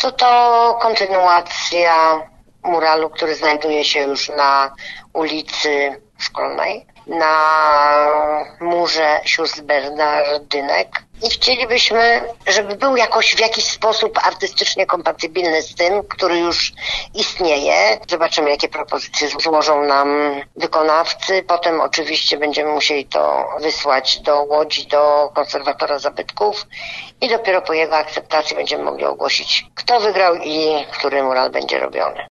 To kontynuacja muralu, który znajduje się już na ulicy Szkolnej, na murze sióstr Bernardynek. I chcielibyśmy, żeby był w jakiś sposób artystycznie kompatybilny z tym, który już istnieje. Zobaczymy, jakie propozycje złożą nam wykonawcy. Potem oczywiście będziemy musieli to wysłać do Łodzi, do konserwatora zabytków i dopiero po jego akceptacji będziemy mogli ogłosić, kto wygrał i który mural będzie robiony.